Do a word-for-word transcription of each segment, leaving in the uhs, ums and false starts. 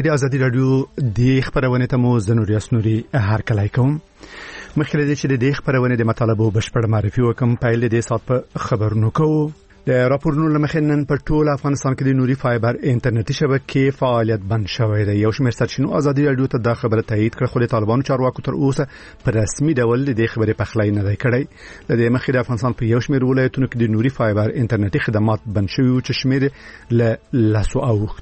د ازادي رادیو د خبرونه ته مو زنوري اسنوري هر کله کوم مخکې د چې د خبرونه د مطالبه بشپړ معرفي وکم پایل د سات په خبرونو کو د راپورونو لمخنن په ټول افغانستان کې د نوري فایبر انټرنیټي شبکې فعالیت بند شوې ده. یو شمېر سرچینو ازادي رادیو ته د خبره تایید کړ، خو د طالبانو چارواکو تر اوسه په رسمي ډول د خبرې پخلای نه دی کړی. د دې مخې د افغانستان په یو شمېر ولایتونو کې د نوري فایبر انټرنیټي خدمات بند شوي او چې شمېر له لاسو اوښت.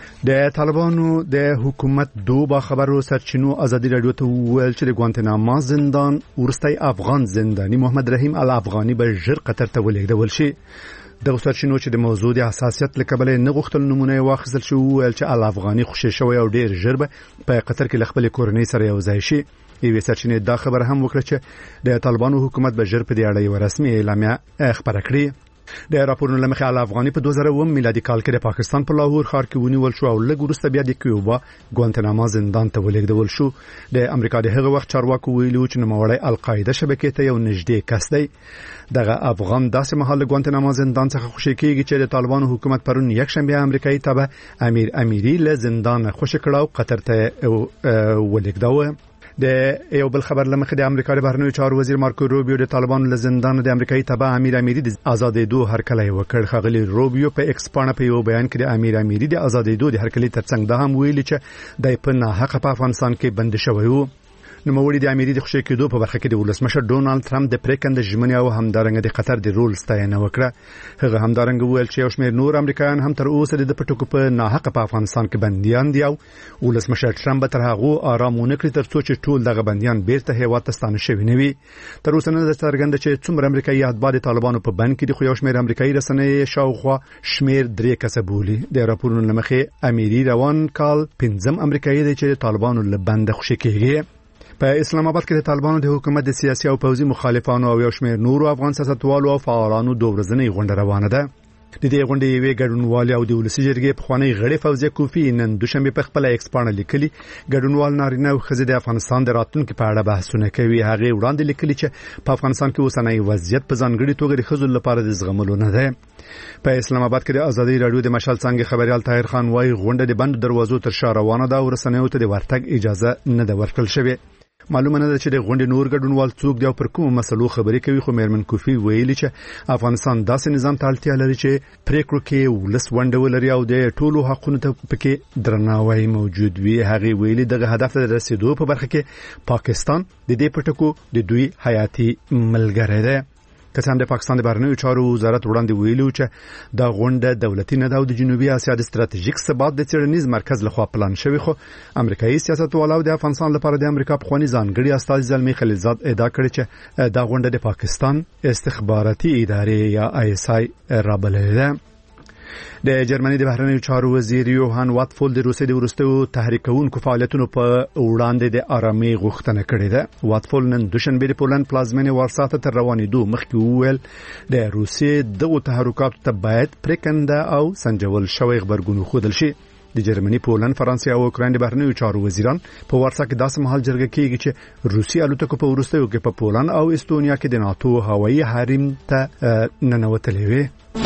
د طالبانو د حکومت دو با خبرو سرچینو ازادي رادیو ته ویل چې د ګوانتناما زندان ورستۍ افغان زنداني محمد رحیم الافغاني به ژر قطر ته ولېږدول شي. د سرچینو چې د موضوع د حساسیت لکبل نه غوښتل نمونه واخیستل شو، ویل چې الافغاني خوشی شوی او ډیر ژر به په قطر کې خپل کورنۍ سره یو ځای شي. یوه سرچینه دا خبر هم وکړه چې د طالبانو حکومت به ژر په دې اړه یو رسمي اعلامیه خبره کړي. د راپورونو لمخې الافغاني په دوه زره اووه میلادي کال کې د پاکستان په لاهور ښار کې ونیول شو او لږ وروسته بیا د کیوبا ګوانتناما زندان ته ولېږدول شو. د امریکا د هغه وخت چارواکو ویلي چې نوموړی القاعده شبکې ته یو نږدې کس دی. دغه افغان داسې مهال ګوانتناما زندان څخه خوشی کیږي چې د طالبانو حکومت پرون یک شنبه امریکایي تبع امیر امیری له زندان خوشی کړه او قطر ته ولېږداوه. د یو بل خبر لمخې د امریکا د بهرنیو چارو وزیر مارکو روبیو د طالبانو له زندان د امریکایي تبع امیر امیری د آزادېدو هرکلی وکړ. خغلی روبیو په ایکس باندې په یو بیان کې د امیر امیری د آزادېدو د هرکلی ترڅنګ دا هم ویلي چې د په ناحقه په افغانستان کې بند شوی وو. نوموړي د امیری د خوشی کېدو په برخه کې د ولسمشر ډونالد ټرمپ د پریکند ژمنې او همدارنګه د قطر د رول ستاینه وکړه. هغه همدارنګه ویل چې یو شمېر نور امریکایان هم تر اوسه د پټکو په ناحقه په افغانستان کې بنديان دي او ولسمشر ټرمپ تر هغه آرامونه کړی تر څو چې ټول دغه بنديان بیرته هیواد ته ستانه شوي نه وي. تر اوسه نه څرګنده چې څومره امریکایي اتباع د طالبانو په بند کې دي، خو یو شمېر امریکایي رسنۍ شاوخوا شمېر درې کسه بولي. د راپورونو لمخې امیری روان کال پنځم امریکایي دی چې د طالبانو له بند خوشی کېږي. په اسلام آباد کې د طالبانو د حکومت د سیاسي او پوځي مخالفانو او یو شمېر نورو افغان سیاستوالو او فعالانو دوه ورځنۍ غونډه روانه ده. د دې غونډې یوې ګډونوالې او د ولسي جرګې پخوانی غړي فوزیه کوفی نن دوشنبه په خپل ایکس باندې لیکلي ګډونوال نارینه او ښځې د افغانستان د راتلونکو په اړه بحثونه کوي. هغه وړاندې لیکلي چې په افغانستان کې اوسنۍ وضعیت په ځانګړي توګه د ښځو لپاره د زغملو نه ده. په اسلام آباد کې د ازادي رادیو د مشال څنګه خبريال طاهر خان وايي غونډه د بند دروازو تر شا روانه ده او رسنیو ته د ورتګ اجازه نه ده ورکړل شوې. معلومه نه ده چې د غونډې نور ګډونوال څوک دی او پر کومه مسلو خبرې کوي، خو میرمن کوفی ویلي چې افغانستان داسې نظام ته اړتیا لري چې پریکړو کې ولس ونډه ولري او د ټولو حقونو ته پکې درناوی موجود وي. هغه ویلي دغه هدف ته رسیدو په برخه کې پاکستان د دې پټکو د دوی حیاتي ملګری دی. که څنګه د پاکستان د بهرنیو چارو وزارت وړاندې ویلو چې دا غونډه دولتي نه ده او د جنوبي اسیا د ستراتیژیک ثبات د څېړنیز مرکز لخوا پلان شوی، خو امریکایي سیاستوالو د افغانستان لپاره د امریکا پخوانی ځانګړي استازي زلمی خلیلزاد ادعا کړې چې دا غونډه د پاکستان استخباراتي ادارې یا آی اس آی رابللې ده. د جرمني د بهرنیو چارو وزیر یوهان واتفول د روسیې د ورستیو تحریکونکو فعالیتونو په وړاندې د آرامۍ غوښتنه کړې ده. واتفول نن دوشنبه د پولند پلازمینې وارسا ته تر روانېدو مخکې وویل د روسیې دغو تحرکاتو ته باید پریکنده او سنجول شوی غبرګون ښودل شي. د جرمني، پولند، فرانسې او اوکراین د بهرنیو چارو وزیران په وارسا کې داسې مهال جرګه کیږي چې روسي الوتکو په ورستیو کې په پولند او استونیا کې د ناتو هوایي حریم ته ننوتلې وي.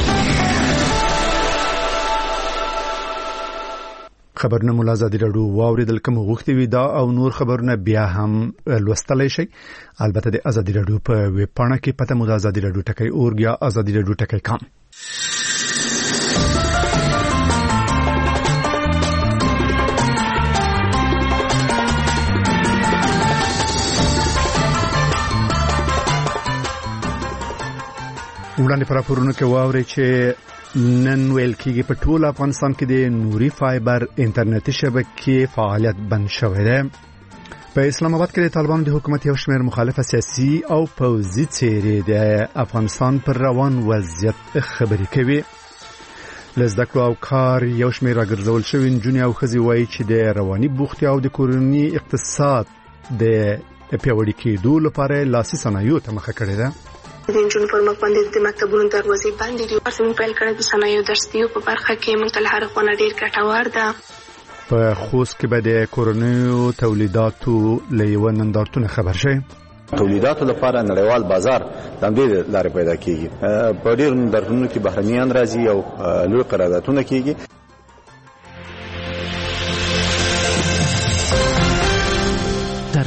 خبرونه مولا ازادي رادیو واوریدل کوم غوښتي وي دا او نور خبرونه بیا هم لوستلای شي. البته د ازادي رادیو په ویب پاڼه کې پته مو د ازادي رادیو ټکی اورګ یا ازادي رادیو ټکی کام. وړاندې پر راپورونو کې واوري چې نن ویل کېږي په ټول افغانستان کې د نوري فایبر انټرنیټي شبکې فعالیت بند شوی دی. په اسلام آباد کې د طالبانو د حکومت یو شمېر مخالف سیاسي او پوځي څېرې د افغانستان پر روان وضعیت خبرې کوي. له زده کړو او کار یو شمېر راګرځول شوي نجونې او ښځې وایي چې د رواني بوختیا او د کورني اقتصاد د پیاوړي کېدو لپاره لاسي صنایعو ته مخه کړې ده. د انجونو پر مخ باندې د مکتبونو دروازې بندې دي. تاسو موږ پیل کړی د صنایعو درسیو په برخه کې موږ ته هر خونه ډیر ګټور ده. په خوست کې به د کورنیو تولیداتو له یو نندارتون خبر شي. تولیداتو لپاره نړیوال بازار د دې لارې پیدا کیږي. په ډیر نندارتونونو کې بهرنیان راځي او لوی قراردادونه کیږي.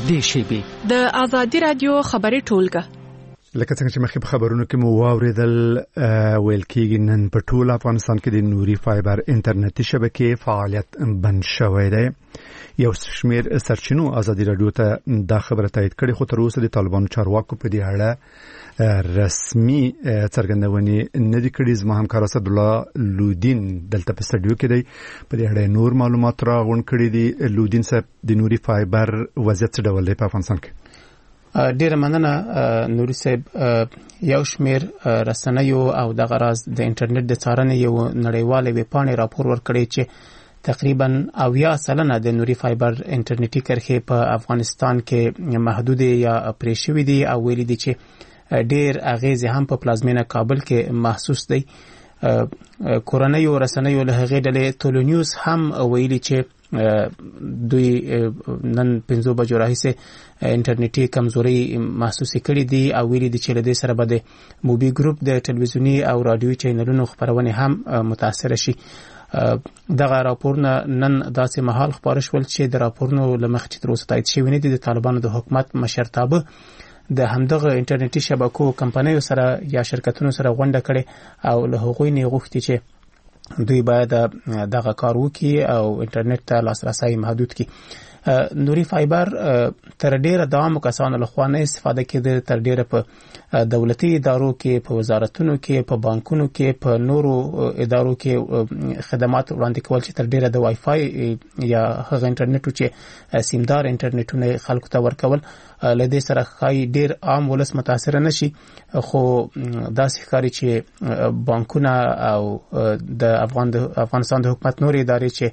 نږدې شیبې. د آزادي رادیو خبري ټولګه لکه څنګه چې مخکې په خبرونو کې مو واوریدل ویل کېږي نن په ټول افغانستان کې د نوري فایبر انټرنیټي شبکې فعالیت بند شوی دی. یو شمېر سرچینو آزادي رادیو ته دا خبره تایید کړې، خو تر اوسه د طالبانو چارواکو په دې اړه رسمي څرګندونې نه دي کړې. زما همکار اسدالله لودین دلته په سټډیو کې دی، په دې اړه نور معلومات راغونډ کړي دي. لودین صاحب، د نوري فایبر وضعیت څه ډول دی په افغانستان کې؟ ډیره مننه نوري صاحب. یو شمیر رسنیو او د غراز د انټرنیټ د څارنې یو نړیواله ویبپاڼه راپور ورکړی چې تقریبا اویا سلنه د نوري فایبر انټرنیټي کرښې په افغانستان کې محدود یا پرې شوې دي او ویلي دي چې ډیر اغیز هم په پلازمینه کابل کې محسوس دی. کورنیو رسنیو له هغې ډلې ټولو نیوز هم ویلي چې دوی نن پنځو بجو راهیسې انټرنیټي کمزوري محسوس کړي دي او ویلي دي چې له دې سره به د موبي ګروپ د ټلویزیوني او رادیوي چینلونو خبرونه هم متاثر شي. دغه راپورونه نن داسې مهال خبر شول چې د راپورونو لمخ چې تر اوسه تایید شوی نه دي. د طالبانو د حکومت مشرتابه د همدغه انټرنیټي شبکو کمپنیو سره یا شرکتونو سره غونډه کړي او له هغوی نه غوښتي چې دوی باید دغه کار وکړي او انټرنیټ ته لاسرسي محدود کړي. نوري فایبر تر ډیره د عامو کسانو لخوا نه استفاده کېده، تر ډیره په دولتي ادارو کې، په وزارتونو کې، په بانکونو کې، په نورو ادارو کې خدمات وړاندې کول چې تر ډیره د وای فای یا هغه انټرنیټو چې سیمدار انټرنیټونه خلکو ته ورکول لدې سره خای ډیر عام ولس متاثر نشي. خو داسې ښکاري چې بانکونه او د افغان د افغانستان د حکومت نور ادارې چې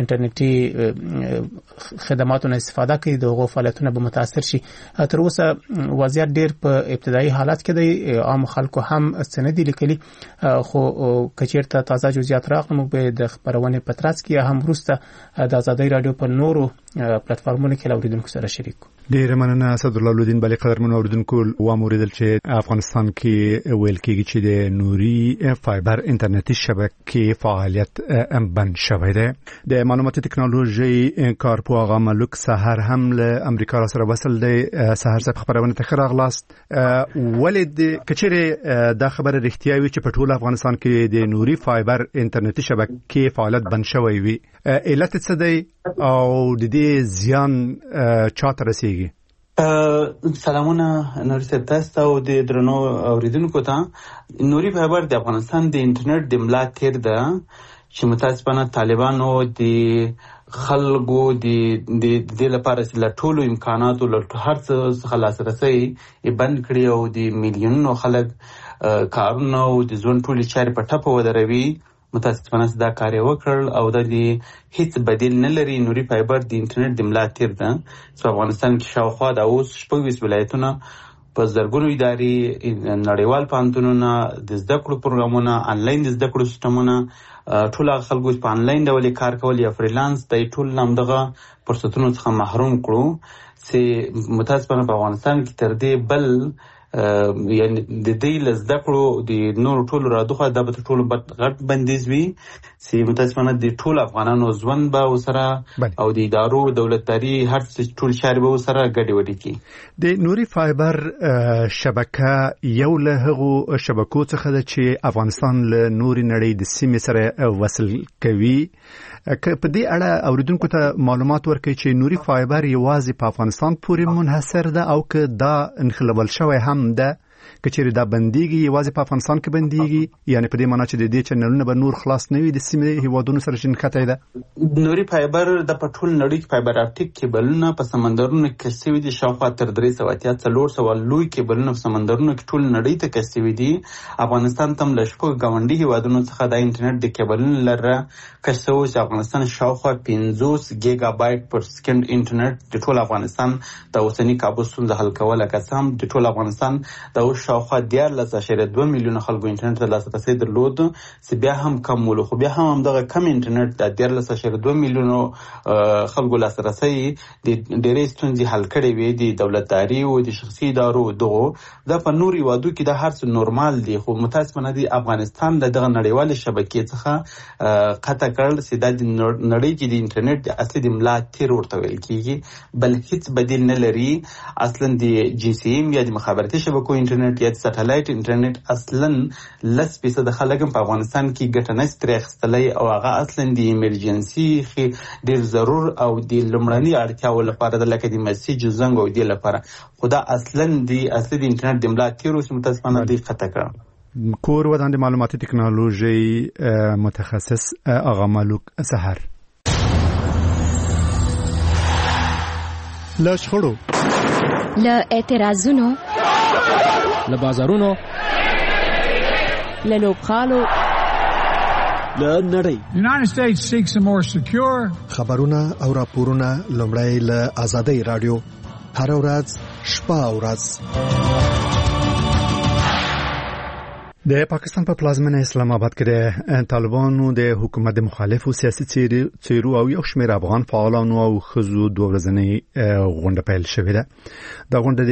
انټرنیټي خدماتونه استفاده کوي دغه فعالیتونه به متاثر شي. تر اوسه وضعیت ډیر په ابتدایي حالت کې دی، عام خلکو هم سندې لیکلي، خو کچیرته تازه جزئیات راغلي موږ به د خبرونه پترڅ کې هم وروسته د آزادۍ رادیو په نورو پلیټفارمونو کې اوریدونکو سره شریک. ډیر مننه اسدالله لودین. بلې قدرمن اوریدونکو واموریدل چې افغانستان کې ویل کېږي چې د نوري فایبر انټرنیټي شبکې فعالیت بند شوی دی. د معلوماتي ټکنالوژي کارپو آغا ملک سحر هم له امریکا سره وصل دی. سحر صاحب خبرونه ته خراغلاست. ولید کچېره دا خبره رښتیا وي چې په ټول افغانستان کې د نوري فایبر انټرنیټي شبکې فعالیت بند شوی وي؟ علت څه دی او د دې زیان چاته رسیږي؟ سلامونه نوري صاحب تاسو او د درنو اوریدونکو ته. نوري فایبر د افغانستان د انټرنیټ د ملا تیر ده چې متاسفانه طالبانو د خلکو د دې لپاره چې له ټولو امکاناتو له هر څه څخه لاسرسي بند کړي او د میلیونونو خلک کارونه او د ژوند ټولې چارې په ټپه ودروي. متاسفانه دا کار وکړ او د هیڅ بدیل نه لري. نوري فایبر د انټرنیټ د ملا تیر ده چې افغانستان کې شاوخوا د اوس شپږ ولایتونه په زرګونو ادارې، نړیوال پوهنتونونه، د زده کړو پروګرامونه، انلاین د زده کړو سیستمونه، ټول خلکو په انلاین ډول کار کول یا فریلانس د ټول نامدغه فرصتونو څخه محروم کړو. چې متاسفانه په افغانستان کې تر دې بل یعنی د دې لزده کړو د نور ټولو رادوخه د به ټولو غټ بندیز وي چې متاسفانه د ټول افغانانو ژوند به وسره او د ادارو دولتداري هر څه ټول شهر به وسره ګډي وډي کی. د نوري فایبر شبکه یو له هغو شبکو څخه ده چې افغانستان له نوري نړۍ د سیمې سره وصل کوي. که په دې اړه اوریدونکو ته معلومات ورکړي چې نوري فایبر یوازې په افغانستان پورې منحصر ده او که دا انخلابل شوی هم ده، کچېرې دا بنديږي یوازې په افغانستان کې بنديږي، یعنی په دې معنی چې د دې چینلونه به نور خلاص نه وي د سیمې هیوادونو سره چې نښتې ده؟ نوري فایبر د پټول نړۍ کې فایبر اپټیک کیبلونه په سمندرونو کې کشوي دي، شاوخوا تر درې سوه اتیا څلور سوه لوی کیبلونه په سمندرونو کې ټول نړۍ ته کشوي دي. افغانستان تم له شپږ ګاونډي هیوادونو څخه د انټرنیټ د کیبلونو لره کشو چې افغانستان شاوخوا پنځوس ګیګا بایټ پر سکند انټرنیټ د ټول افغانستان د اوسنی کابو ستونزه حل کوله. قسم د ټول افغانستان د شاوخوا دیارلس اشاریه دوه میلیونه خلکو انټرنیټ ته لاسرسی درلود چې بیا هم کم ولو خو بیا هم همدغه کم انټرنیټ د دیارلس اشاریه دوه میلیونو خلکو لاسرسی د ډېرې ستونزې حل کړې وې د دولتداري او د شخصي ادارو دغو دا په نور هیوادو کې دا هر څه نورمال دي خو متاسفانه د افغانستان د دغه نړیوالې شبکې څخه قطع کړل چې دا د نړۍ کې د انټرنیټ د اصلي د ملا تیر ورته ویل کېږي بل هیڅ بدیل نه لري. اصلا د جی سی ایم یا د مخابراتي شبکو انټرنیټ یا د سټلایټ انټرنیټ اصلا لس فیصد خلک په افغانستان کې ګټه نشي ترې اخیستلی او هغه اصلا د ایمرجنسي ډېر ضرور او د لومړني اړتیاو لپاره د لکه د مسیج زنګ او د لپاره خو دا اصلا د اصلي د انټرنیټ د ملا تیر اوس متاسفانه دی قطع کړ. کور ودان د معلوماتي ټکنالوژي متخصص آغا ملوک سحر له شخړو له اعتراضونو له بازارونو له لوبغالو له نړۍ United States seeks a more secure خبرونه او راپورونه لومړی له آزادۍ رادیو هر ورځ شپه او ورځ د پاکستان په پلازمینه اسلام آباد کې د طالبانو د حکومت د مخالفو سیاسي څیرو او یو شمېر افغان فعالانو او ښځو دوه ورځنۍ غونډه پیل شوې ده. دا غونډه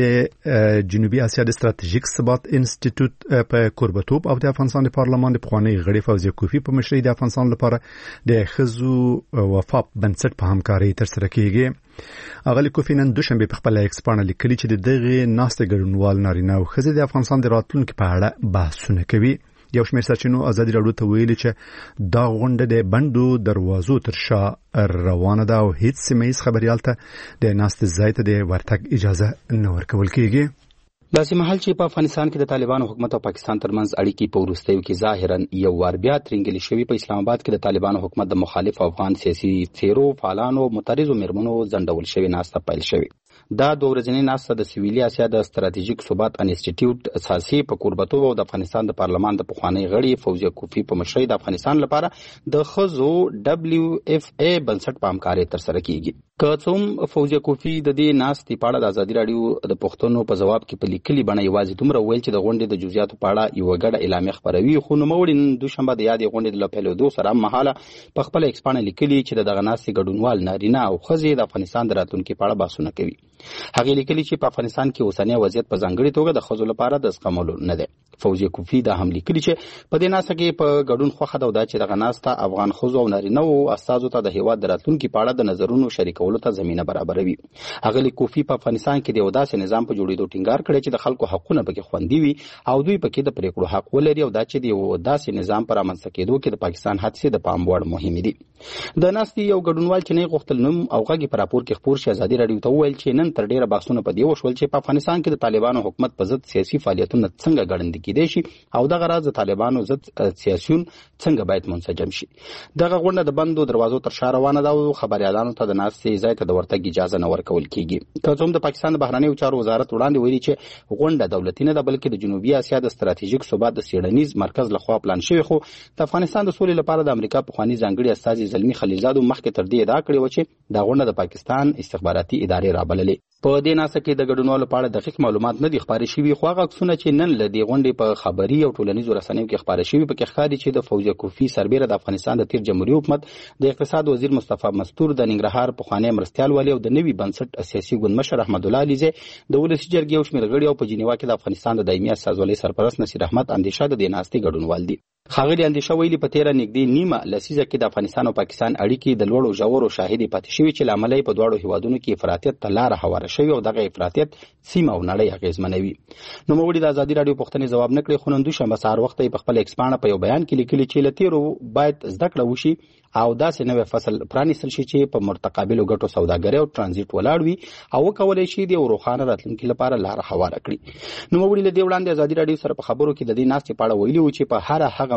د جنوبي اسیا د ستراتیژیک ثبات انسټیټیوټ په کوربتوب او د افغانستان د پارلمان د پخوانی غړي فوزیه کوفی په مشرۍ د افغانستان لپاره د ښځو وفاق بنسټ په همکارۍ ترسره کیږي. اغلی کوفی نن دوشنبه په خپل ایکس باندې لیکلي چې د دغه ناستې ګډونوال نارینه او ښځې د افغانستان د راتلونکو په اړه بحثونه کوي. یو شمېر سرچینو ازادي راډیو ته ویلي چې دا غونډه د بندو دروازو تر شا روانه ده او هیڅ سیمه‌ایز خبريال ته د ناستې ځای ته د ورتګ اجازه نه ورکول کیږي. داسې مهال چې په افغانستان کې د طالبانو حکومت او پاکستان ترمنځ اړیکې په وروستیو کې ظاهرا یو وار بیا ترنګلې شوې په اسلام آباد کې د طالبانو حکومت د مخالف افغان سیاسي څیرو فعالانو مترجو میرمنو ځنډول شوې ناسته پیل شوې. دا دوه ورځنۍ ناسته د سویلي اسیا د ستراتیژیک ثبات انسټیټیوټ اساسي په کوربتوب او د افغانستان د پارلمان د پخوانی غړي فوزیه کوفی په مشرۍ د افغانستان لپاره د ښځو دبليو اف ای بنسټ په همکارۍ ترسره کیږي. که څوم فوزیه کوفی د دې ناستې په اړه د ازادي راډیو د پښتنو په جواب کې په لیکلي بڼه یوازې دومره ویل چې د غونډې د جزئیاتو په اړه یو ګډه اعلامیه خپروي خو نوموړي نن دوشنبه د یادې غونډې د پیلېدو سره مهاله په خپل ایکس باندې لیکلي چې دغه ناستې ګډونوال نارینه او ښځې د افغانستان د راتلونکي په اړه بحثونه کوي. هغه لیکلي چې په افغانستان کې اوسنی وضعیت په ځانګړي توګه د ښځو لپاره د زغملو نه دی. فوزیه کوفی دا هم لیکلي چې په دې ناسته کې په ګډون خوښه ده دا چې دغه ناسته افغان ښځو او نارینه او استازو ته د هیواد د راتلونکي په اړه د نظرونو شریکولو ته زمینه برابروي. هغه کوفی په افغانستان کې د یو داسې نظام په جوړېدو ټینګار کړی چې د خلکو حقونه پکې خوندي وي او دوی پکې د پریکړو حق ولري او دا چې د یو داسې نظام پر رامنځته کېدو کې د پاکستان هڅې د پام وړ مهمې دي. د ناستې یو ګډونوال چې نه غوښتل نوم او غږی په راپور کې خپور شي ازادي راډیو ته وویل چې نن تر ډیره بحثونه په دې وشول چې په افغانستان کې د طالبانو حکومت په ضد سیاسي فعالیتونه څنګه ګړندې کېدای شي او دغه راز د طالبانو ضد سیاسيون څنګه باید منسجم شي. دغه غونډه د بندو دروازو تر شا روانه ده او خبريالانو ته د ناستې ځای ته د ورتګ اجازه نه ورکول کیږي. که څوم د پاکستان د بهرنیو چارو وزارت وړاندې ویلي چې غونډه دولتي نه ده بلکې د جنوبي اسیا د ستراتیژیک ثبات د سیړنیز مرکز لخوا پلان شوی خو د افغانستان د سولې لپاره د امریکا پخوانی ځانګړي استازي زلمی خلیلزاد مخکې تر دې ادعا کړې و چې دا غونډه د پاکستان استخباراتي ادارې رابللې. په دې ناسه کې د ګډونوالو په اړه دقیق معلومات نه دي خبرې شوي خو هغه عکسونه چې نن له دې غونډې په خبري او ټولنیزو رسنیو کې خبرې شوي پکې ښکاري چې د فوزیه کوفی سربیره د افغانستان د تیر جمهوریت حکومت د اقتصاد وزیر مصطفی مستور د ننګرهار پخوانی مرستیال والی او د نوي بنسټ سیاسي ګوند مشر احمد الله علیزه د ولسی جرګې او شمېر غړي او په جنیوا کې د افغانستان د دایمي استازولۍ سرپرست نصیر احمد اندیشه د دې ناستې ګډونوال دي. خاغلی اندیشه ویلي په تیره نږدې نیمه لسیزه کې د افغانستان او پاکستان اړیکې د لوړو ژورو شاهدې پاتې شوي چې لامل یې په دواړو هیوادونو کې افراطیت ته لاره هواره شوې او دغه افراطیت سیمه او نړۍ اغېزمنوي. نوموړي د ازادي راډیو پوښتنې ځواب نه کړی خو نن دوشنبه سهار وخت یې په خپل ایکس باندې په یو بیان کې لیکلي چې له تیرو باید زده کړه وشي او داسې نوې فصل پرانیستل شي چې په متقابلو ګټو سوداګرۍ او ترانزیت ولاړ وي او وکولای شي د روښانه راتلونکي لپاره لاره هواره کړي. نوموړي له دې وړاندې ازادي راډیو سره په خبرو کې د دې ناستې په اړه ویلي و چې په هر هغه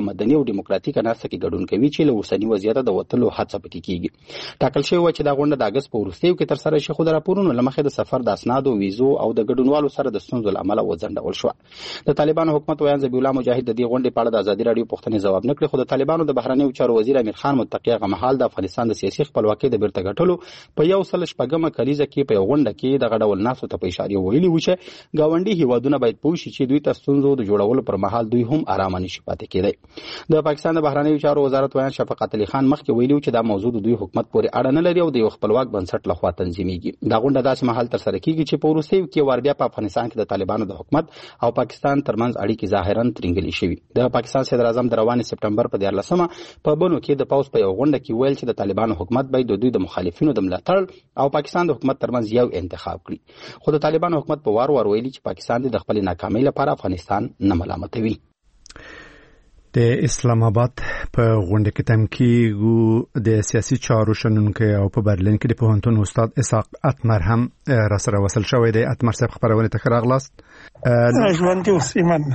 مدني او دیموکراتیک ناسته کې ګډون کوي چې له اوسنی وضعیت د وټلو هڅه پکې کیږي. ټاکل شوی و چې دا غونډه د اگست په وروستیو کې تر سره شي، خو د راپورونو لمخې د سفر د اسنادو، ویزو او د ګډونوالو سره د ستونزو لامل وځنډول شو. د طالبانو حکومت ویان ذبیح الله مجاهد د دې غونډې په اړه د ازادي رادیو پوښتنې ځواب نه کړ، خو د طالبانو د بهرنیو چارو وزیر امیر خان متقی هغه مهال د افغانستان د سیاسي خپلواکۍ د بیرته ګټلو په یو سل شپږمه کلیزه کې په یو غونډه کې د غډول ناسو ته په اشاره ویلي و چې گاونډي هیوادونه باید پوه شي چې دوی ته ستونزو د جوړولو پر مهال دوی هم آرام نشي پاتې کېدای. د پاکستان د بهرنیو چارو وزارت ویان شفقت علي خان مخکې ویلي چې دا موضوع د دوی حکومت پورې اړه نه لري او د یو خپلواک بنسټ لخوا تنظیمېږي. دا غونډه داسې مهال تر سره کیږي چې په وروستیو کې وار بیا په افغانستان کې د طالبانو د حکومت او پاکستان ترمنځ اړیکې ظاهرا ترنګلې شوي. د پاکستان صدر اعظم د روانې سپټمبر په دیارلسمه په بنو کې د پاوز په یو غونډه کې ویل چې د طالبانو حکومت باید د دوی د مخالفینو د ملاتړ او پاکستان د حکومت ترمنځ یو انتخاب کړي، خو د طالبانو حکومت په وار وار ویلي چې پاکستان د خپل ناکامۍ لپاره افغانستان نه ملامتوي. د اسلام آباد په غونډه کې تمکیږو د سیاسي چارو شنونکو او په برلین کې د پوهنتون استاد اسحاق اتمر هم را سره وصل شوی دی. اتمر صاحب خبرونه ته راغلاست. ژوند اوسیمن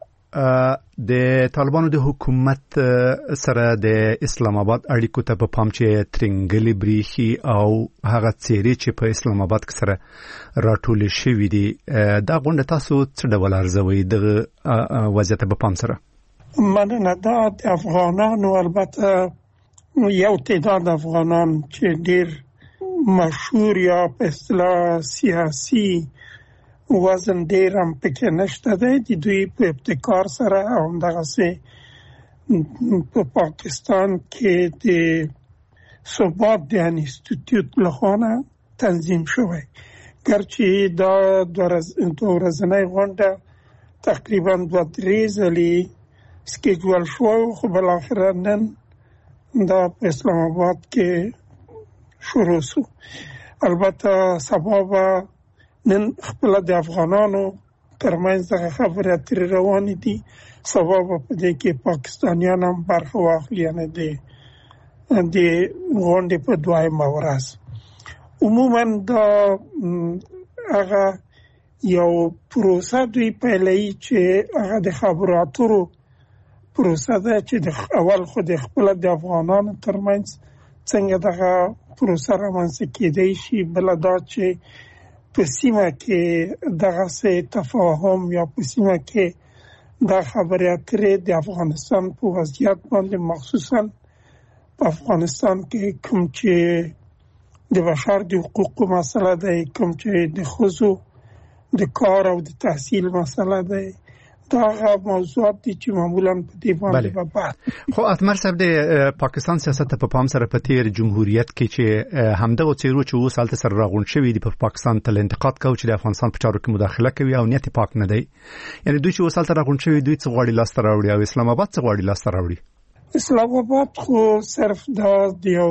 د طالبانو د حکومت سره د اسلام آباد اړیکو ته په پام چې ترنګلي بریخي او هغه څیرې چې په اسلام آباد کې سره راټول شوی دي، دا غونډه تاسو څه ډول ارزوي د وضعیت په پام سره؟ مننه. دا د افغانانو البته یو تعداد افغانان چې ډیر مشهور یا په اصطلاح سیاسي وزن ډیر هم پکې نشته دی، د دوی په ابتکار سره او همدغسې په پاکستان کې د ثبات د انستیتیوت لخوا تنظیم شوی. ګرچې دا دوه ورځنۍ غونډه تقریبا دوه درې ځلې سکیجول شوی، خو بالاخره نن دا په اسلام آباد کې شروع شو. البته سبا به نن خپل د افغانانو ترمنځ دغه خبرې اترې روانې دي، سبا به په دې کې پاکستانیان هم برخه واخلي، یعنې د د غونډې په دویمه ورځ. عموما دا هغه یو پروسه دوی پیلوي چې هغه د خبرو اترو پروسه ده چې د اول خو د خپل د افغانانو ترمنځ څنګه دغه پروسه رامنځته کېدای شي، بله دا چې په سیمه کې دغه څه تفاهم یا په سیمه کې دا خبرې اترې د افغانستان په وضعیت باندې مخصوصا په افغانستان کې کوم چې د بشر د حقوقو مسله ده، کوم چې د ښځو د کار او د تحصیل مسله ده، دا هغه موضوعات دي چې معمولا په دې باندې بحث. خو اتمر صاحب د پاکستان سیاست په پام سره په تیر جمهوریت کې چې همدغه څیرو چې اوس هلته سره راغونډ شوي دي په پاکستان تل انتقاد کوي چې د افغانستان په چارو کې مداخله کوي او نیت پاک نه دی، یعنی دوی چې اوس هلته راغونډ شوي دوی څه غواړي لاسته راوړي او اسلام آباد څه غواړي لاسته راوړي؟ اسلام آباد خو صرف دا د یو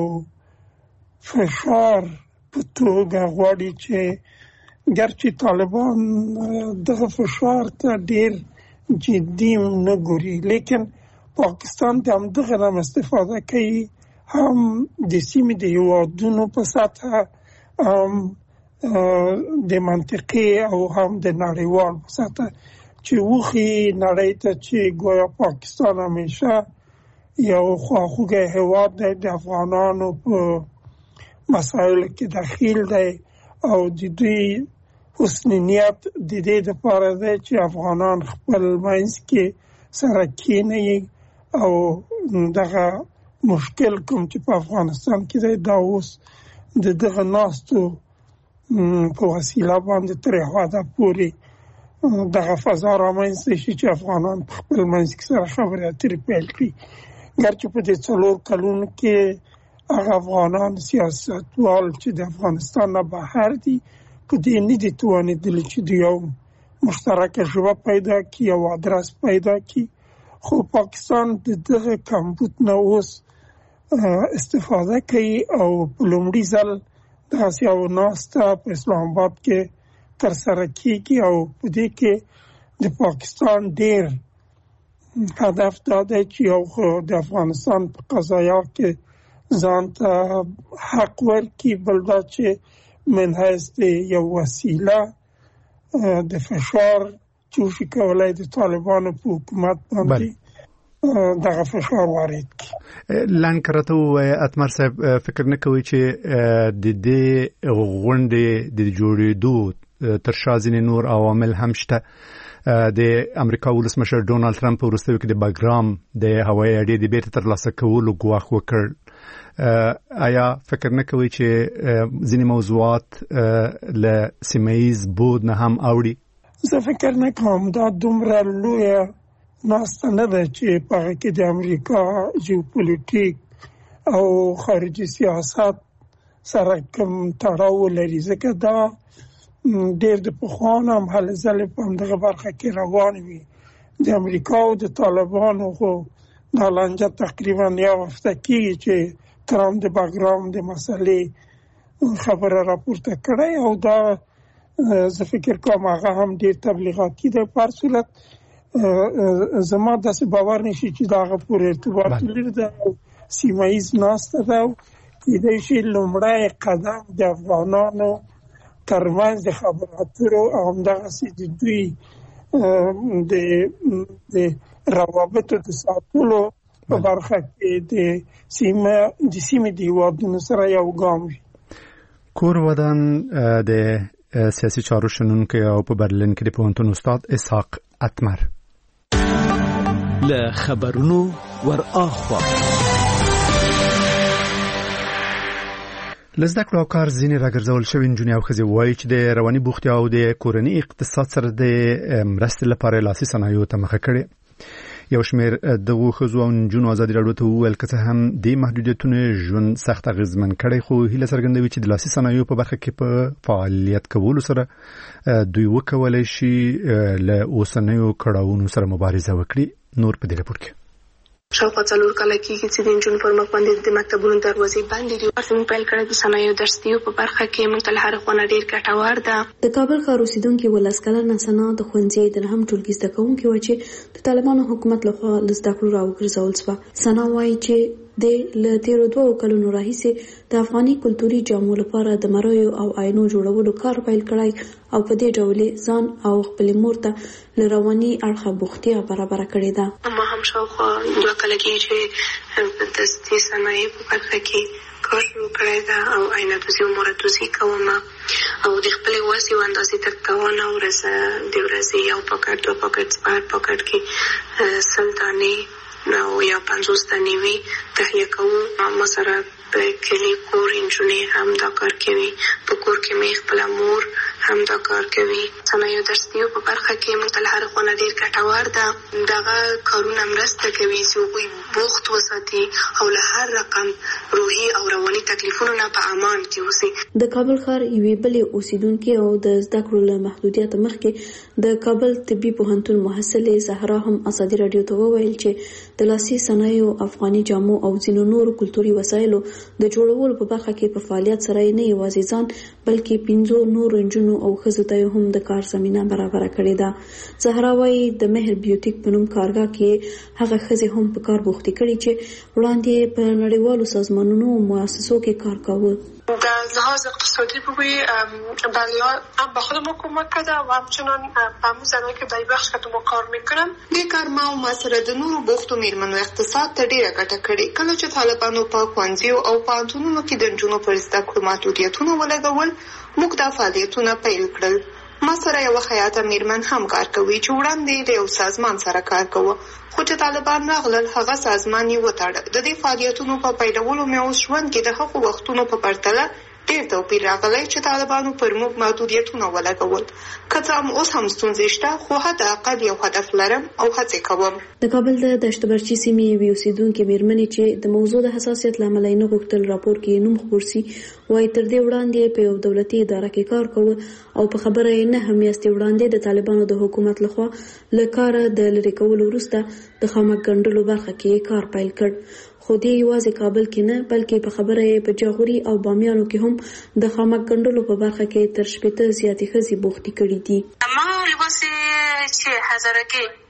فشار په توګه غواړي چې ګرچې طالبان دغه فشار ته ډیر جدي نه ګوري، لیکن پاکستان د همدغه نه استفاده کوي، هم د سیمې د هیوادونو په سطحه، هم د منطقې او هم د نړیوال په سطحه چې وخی نړۍ ته چې ګویا پاکستان همیشه یو خواخوږی هیواد دی، د افغانانو په مسایلو کې دخیل دی او د دوی حسن نیت د دې لپاره دی چې افغانان خپل منځ کې سره کیني او دغه مشکل کوم چې په افغانستان کې دی دا اوس د دغه ناستو په وسیله باندې تر حده پورې دغه فضا رامنځته شي چې افغانان په خپل منځ کې سره خبرې اترې پیل کړي. ګرچې په دې څلور کلونو کې هغه افغانان سیاستوال چې د افغانستان نه بهر دي په دې نه دي توانېدلي چې د یو مشترکه ژبه پیدا کړي او ادرس پیدا کړي، خو پاکستان د دغه کمبود نه اوس استفاده کوي او په لومړي ځل داسې یو ناسته په اسلام آباد کې تر سره کېږي او په دې کې د پاکستان ډېر هدف دا دی چې یو د افغانستان په قضایا کې ځان ته حق ورکړي، بل دا چې من حیث د یو وسیله د فشار چې وشي کولای د طالبانو په حکومت باندې دغه فشار وارد کی. لان کرته و اتمر صاحب فکر نه کوي چې د دې غونډې د جوړېدو تر شا ځینې نور عوامل هم شته. د امریکا ولسمشر ډونالد ترامپ په وروستیو کې د باګرام د هوایي اډې د بیرته ترلاسه کولو ګواښ وکړ. آیا فکر نه کوي چې ځینې موضوعات له سیمه‌ییز بود نه هم اوړي؟ زه فکر نه کوم دا دومره لویه ناسته نه ده چې په هغه کې د امریکا جیوپولیټیک او خارجي سیاست سره کوم تړاو لري، ځکه دا ډېر د پخوانه هم هلې ځلې په همدغه برخه کې روان وي. د امریکا او د طالبانو خو دا لانجه تقریبا یو هفته کېږي چې ترامپ د باګرام د مسلې خبره راپورته کړې، او دا زه فکر کوم هغه هم ډېر تبلیغاتي ده. په هر صورت زما داسې باور نشي چې دا هغه پورې ارتباط لري، دا سیمه‌ییز ناسته ده. کېدای شي لومړی قدم د افغانانو ترمنځ د خبرو اترو او همدغسې د دوی د روابطو د ساتلو په برخه کې د سیمه د سیمې د هیوادونو سره یو ګام وي. کور ودان د سیاسي چارو شنونکی او په برلین کې د پوهنتون استاد اسحاق اتمر له خبرونو ور اخوا لزده کړو او کار ځینې راګرځول شوی نجونې او ښځې وایي چې د رواني بوختیا او د کورني اقتصاد سره د مرستې لپاره لاسي صنایعو ته مخه کړې. یو شمېر دغو ښځو او نجونو ازادي راډیو ته وویل که څه هم دې محدودیتونه ژوند سخت اغېزمن کړی، خو هیله څرګندوي چې د لاسي صنایعو په برخه کې په فعالیت کولو سره دوی وکولی شي له اوسنیو کړاوونو سره مبارزه وکړي. نور په دې راپور کې شاوخوا څلور کاله کېږي چې د نجونو پر مخ باندې د مکتبونو دروازې بندې دي. هڅې مو پیل کړې د صنایعو درسیو په برخه کې موږ ته له هرې خوا نه ډېر ګټور ده. د کابل ښار اوسېدونکي ولس کلنه ثنا د ښوونځي د نهم ټولګي زده کوونکې وه چې د طالبانو حکومت لخوا له زده کړو راوګرځول شوه. ثنا وایي چې د له تیرو دوو کلونو راهیسې د افغاني کلتوري جامو لپاره د مرایو او آینو جوړولو کار پیل کړی او په دې ډول ځان او خپلې مور ته له رواني اړخه بوختیا برابره کړې ده. ما هم شاوخوا دوه کاله کېږي چې د دستي صنایعو په برخه کې کار شروع کړی ده او آینه دوزي او مراتوزي کوم او د خپلې وسې او اندازې تر توانه ورځ د ورځې یو پاکټ دوه پاکټ سپار پاکټ کې سل دانې او یا پنځوس دانې وي تهیه کوو. ما سره په کلي کور نجونې هم دا کار کوي، په کور کې مې خپله مور هم دا کار کوي. صنایعو درسیو په برخه کې موږ ته له هرې خوا نه ډېر ګټور ده. دغه کارونه مرسته کوي چې هغوی بوخت وساتي او له هر رقم روحي او رواني تکلیفونو نه په امان کې اوسي. د کابل ښار یوې بلې اوسیدونکې او د زده کړو له محدودیته مخکې د کابل طبي پوهنتون محصلې زهرا هم ازادي راډیو ته وویل چې د لاسي صنایعو، افغاني جامو او ځینو نورو کلتوري وسایلو د جوړولو په برخه کې په فعالیت سره نه یوازې ځان بلکې پنځو نورو نجونو او ښځو ته هم د کار زمینه برابره کړې ده. زهرا وایي د مهر بیوټیک په نوم کارګاه کې هغه ښځې هم په کار بوختې کړي چې وړاندې په نړیوالو سازمانونو او مؤسسو کې کار کاوه. در لحاظ اقتصادی بگویی برای هم به خودم کمک کرده و همچنان به همون زنایی که در این بخش که ما کار میکنم دې کار ما او ما سره د نورو بوختو میرمنو اقتصاد ته ډیره ګټه کړې. کله چې طالبانو په ښوونځیو او پوهنتونونو کې د نجونو پر زده کړو محدودیتونه ولګول، موږ دا فعالیتونه پیل کړل. ما سره یوه خیاطه میرمن هم کار کوي چې وړاندې د یو سازمان سره کار کوه، خو چې طالبان راغلل هغه سازمان یې وتاړه. د دې فعالیتونو په پیلولو مې اوس ژوند کې د هغو وختونو په پرتله ډېر توپیر راغلی چې طالبانو پر موږ محدودیتونه ولګول. که څه هم اوس هم ستونزې شته، خو حداقل یو هدف لرم او هڅې کوم. د کابل د دشت برچي سیمې یوې اوسېدونکې میرمنې چې د موضوع د حساسیت له امله یې نه غوښتل راپور کې نوم خپور سي، وایي تر دې وړاندې په یو دولتي اداره کې کار کوه او په خبره یې نه هم یاستې وړاندې د طالبانو د حکومت لخوا له کاره د لرې کولو وروسته د خامک ګنډلو برخه کې کار پیل کړ. خو دې یوازې کابل کې نه بلکې په خبره یې په جاغوري او بامیانو کې هم د خامک ګنډلو په برخه کې تر شپېته زیاتې ښځې بوختې کړي دي. ما لباس چې هزارګي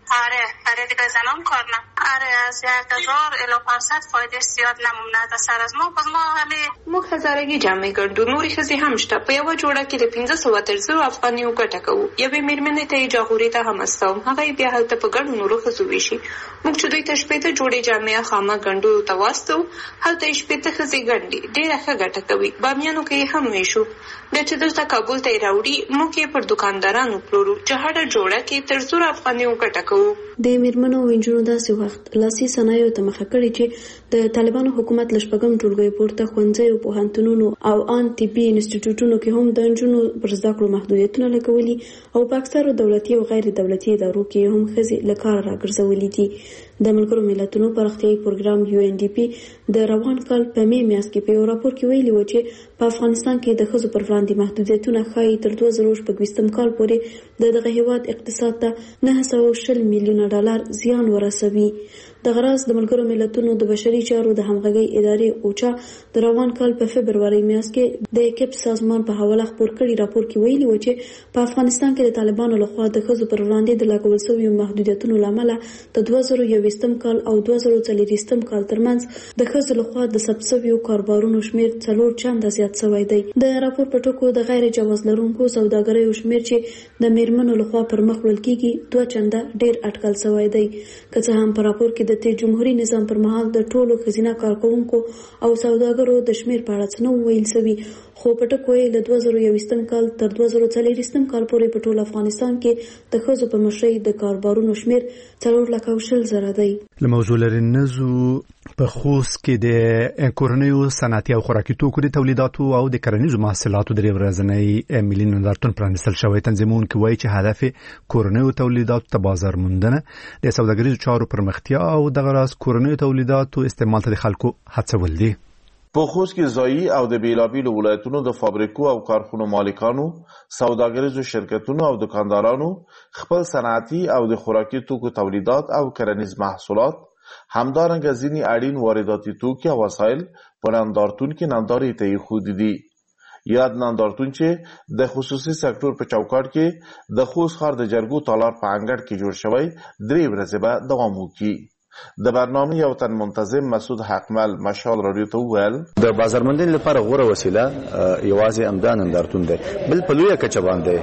آره برای دیگه زنان کار نه. آره از یک هزار الی پانصد فایده زیاد نمونه در سر از ما پس ما همه موږ هزارګي جامې ګڼو. نورې ښځې هم شته. په یوه جوړه کې د پنځه سوه تر زرو افغانیو ګټه کوو. یوې مېرمنې ته یې جاغوري ته هم استوم. هغه یې بیا هلته په ګڼو نورو ښځو ویشي. موږ چې دوی ته شپېته جوړې جامې خامه ګنډلو ته واستوو، هلته یې شپېته ښځې ګنډي. ډېره ښه ګټه کوي. بامیانو کې یې هم ویشو. بیا چې دلته کابل ته یې راوړي، موږ یې پر دوکاندارانو پلورو چې هره جوړه کې تر زرو افغانیو ګټه کوو. د میرمنو او نجونو داسې وخت لاسي صنایعو ته مخه کړې چې د طالبانو حکومت له شپږم ټولګیو پورته ښوونځیو، پوهنتونونو او ان طبي انسټیټیوټونو کې هم د نجونو پر زده کړو محدودیتونه لګولي او په اکثرو دولتي او غیر دولتي ادارو کې هم ښځې له کاره راګرځولي دي. د ملګرو ملتونو پراختیایي پروګرام یو ان ډي پي د روان کال په می میاشت کې په یو راپور کې ویلي و چې په افغانستان کې د ښځو پر وړاندې محدودیتونه ښایي تر دوه زره شپږویشتم کال پورې د دغه هیواد اقتصاد ته نه سوه شل میلیونه ډالر زیان ورسوي. د غراس د ملګرو ملتونو د بشري چارو د همغږۍ ادارې اوچا د روان کال په فبروري میاشت کې د کیپ سازمان په حواله خپور کړي راپور کې ویلي و چې په افغانستان کې د طالبانو لخوا د ښځو پر وړاندې د لګول شویو محدودیتونو له امله د دوه زره یوویشتم کال او دوه زره څلوېښتم کال ترمنځ د ښځو لخوا د ثبت شویو کاروبارونو شمېر څلور چنده زیات شوی دی. د راپور په ټکو د غیر جواز لرونکو سوداګریو شمېر چې د میرمنو لخوا پر مخ وړل کېږي دوه چنده ډېر اټکل شوی دی. که څه هم په راپور کې د تیر جمهوریت نظام پر مهال د ټولو ښځینه کارکوونکو او سوداګرو د شمېر په اړه څه نه ویل شوي، خو په ټکو یې له دوه زره یوویشتم کال تر دوه زره څلوېښتم کال پورې په ټول افغانستان کې د ښځو په مشرۍ د کاروبارونو شمېر څلور لکه او شل زره دی. له موضوع لري نزو په خوست کې د کورنیو صنعتي او خوراکي توکو د تولیداتو او د کرنیزو محصولاتو د ورځنی ملي نندارتون پرانیستل شوی. تنظیمونکي وایي چې هدف کورنیو تولیداتو ته بازار موندنه، د سوداګریزو چارو پرمختیا او د غراس کورنیو تولیداتو استعمال ته د خلکو هڅول دي. په خوست کې ځایي او د بیلابیلو ولایتونو د فابریکو او کارخونو مالکانو، سوداګریزو شرکتونو او دکاندارانو خپل صنعتي او د خوراکي توکو تولیدات او کرنیز محصولات، همدارنګه ځینې اړین وارداتي توکي او وسایل په نندارتون کې نندارې ته ایښودي دي. یاد نندارتون چې د خصوصي سکتور په چوکاټ کې د خوست ښار د جرګو تالار په انګړ کې جوړ شوی درې ورځې به دوام وکړي. د برنامه یو تن منتظم مسعود حقمل مشال رادیو ته وویل د بازار موندنې لپاره غوره وسیله یوازې امدا نندارتون دی، بل په لویه کچه باندې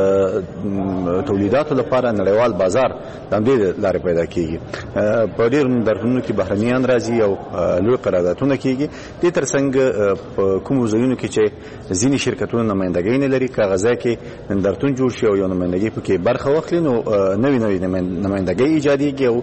د تولیداتو لپاره نړیوال بازار د همدې لارې پیدا کیږي. په ډېرو نندارتونونو کې بهرنیان راځي او لوی قراردادونه کیږي. دې ترڅنګ په کومو ځایونو کې چې ځینې شرکتونه نمایندګۍ نه لري، که هغه ځای کې نندارتون جوړ شي او یو نمایندګي پکې برخه واخلي، نو نوې نوې نمایندګۍ ایجادېږي او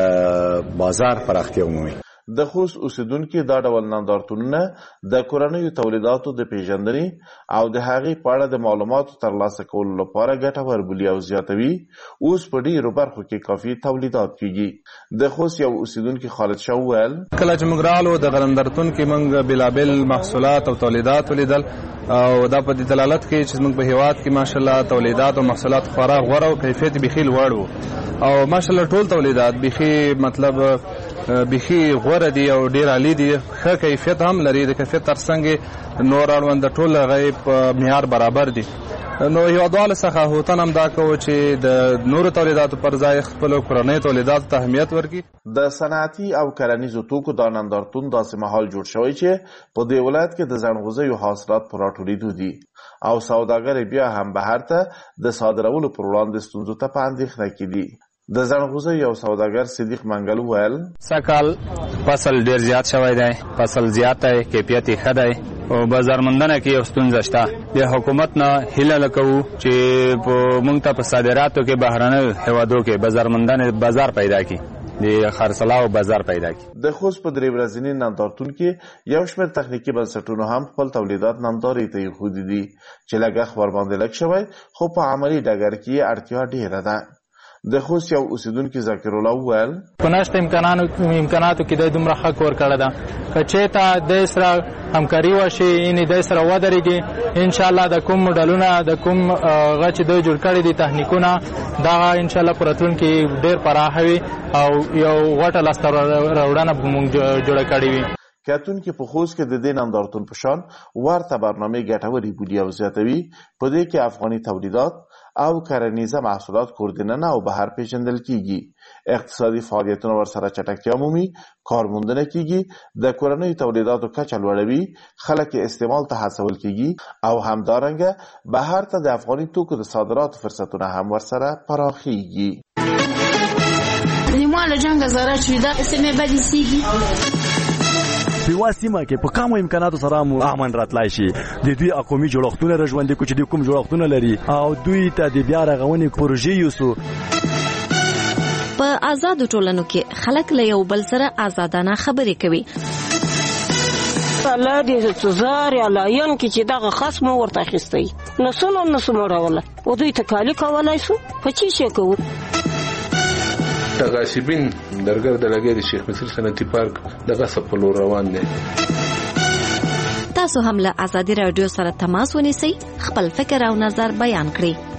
بازار پراختیا ومومي. د خوست اوسیدونکو دا ډول نندارتونونه د کورنیو تولیداتو د پیژندنې او د هغې په اړه د معلوماتو ترلاسه کولو لپاره ګټور بولي او زیاتوي. اوس په ډېرو برخو کې کافي تولیدات کیږي. د خوست یو اوسیدونکي خالد شاه وویل کله چې موږ راغلو د نندارتون کې موږ بېلابېل محصولات او تولیدات ولیدل او دا په دې دلالت کوي چې موږ په هیواد کې ماشاءالله تولیدات او محصولات خورا غوره او کیفیت بیخي لوړ وو او ماشاءالله ټول تولیدات بیخي مطلب بیخي غوره دي او ډېر عالي دي، ښه کیفیت هم لري. د کیفیت ترڅنګ نور اړوند ټول هغه په معیار برابر دي. نو هیوادوالو څخه هوتن هم دا کوو چې د نورو تولیداتو پر ځای خپلو کورنیو تولیداتو ته اهمیت ورکړي. د صنعتي او کرنیزو توکو دا نندارتون داسې مهال جوړ شوی چې په دې ولایت کې د ځنغوزیو حاصلات په راټولېدو دي او سوداګر بیا هم بهر ته د صادرولو پر وړاندې ستونزو ته په اندېښنه کې دي. د ځنغوزي یو سوداګر صدیق منګل وویل سکال فصل ډیر زیات شوی دی، فصل زیات دی، کیفیت ښه دی او بازار موندنه کې یو ستونزه شته. د حکومت نه هیله لکوو چې موږ ته په صادراتو کې بهرنیو هیوادو کې بازار موندنه بازار پیدا کړي، د خرڅلاو بازار پیدا کړي. د خوست په درې ورځني نندارتون کې یو شمېر تخنیکي بنسټونو هم خپل تولیدات نندارې ته ایښودي دي چې لګښت ورباندې لږ شوی، خو په عملي ډګر کې یې اړتیا ډېره ده. د خوست یو اوسیدونکي ذکر الله وویل په نشته امکاناتو کې د دومره ښه کور کړی ده، که چېرته د سره همکاري وشي یعنې د سره ودرېږي انشاءالله د کوم موډلونه د کوم هغه چې دوی جوړ کړي دي تخنیکونه دغه انشاءالله په راتلونکي ډېر پراخه وي او یو غټه لاسته راوړنه به موږ جوړه کړې وي. کتونکي په خوست کې د دې نندارتون په شان ورته برنامې ګټورې بولي او زیاتوي. په دې کې افغاني تولیدات او کرنیزه محصولات کوردننه او بهر پیژندل کیږي. اقتصادي فعالیتونه ورسره چټکتیا مومي، کارموندنه کیږي، د کورنیو تولیداتو کچه لوړوي، خلک استعمال ته هڅول کیږي او همدارنګه بهر ته د افغاني توکو د صادراتو فرصتونه هم ورسره پراخیږي. نیمه له جنګ زاره چې دا سیمه بدې سیږي په واسمه کې په کومو امکاناتو سره مو امن راتلای شي. د دوی اقومي جوړښتونه رژوندې کوچ دي کوم جوړښتونه لري او دوی ته د بیا رغونې پروژې یوسو. په آزاد ټولنو کې خلک له یو بل سره آزادانه خبرې کوي. الله دې زار یا لاین کې چې دغه خصم ورته اخیستی نو سونو نو سموروله او دوی تکالی کولای شو په چی شي کوو. تغاسبین درګر د لګي د شیخ مصر صنعتي پارک دغه سپلو روان دي. تاسو هم له آزادي رادیو سره تماس ونیسئ، خپل فکر او نظر بیان کړئ.